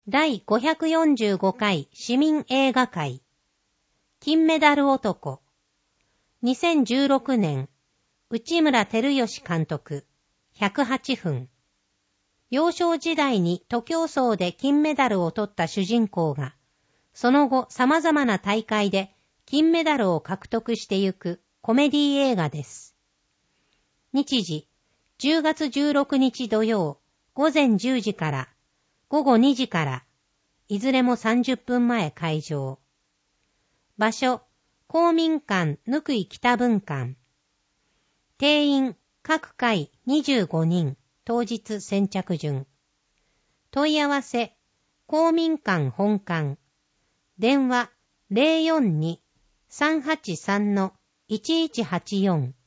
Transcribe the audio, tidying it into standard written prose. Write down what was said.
第545回市民映画会金メダル男2016年内村光良監督108分幼少時代に徒競走で金メダルを取った主人公がその後様々な大会で金メダルを獲得してゆくコメディ映画です。日時10月16日土曜午前10時から午後2時から、いずれも30分前開場。場所、公民館ぬくい北分館。定員、各回25人、当日先着順。問い合わせ、公民館本館。電話 042-383-1184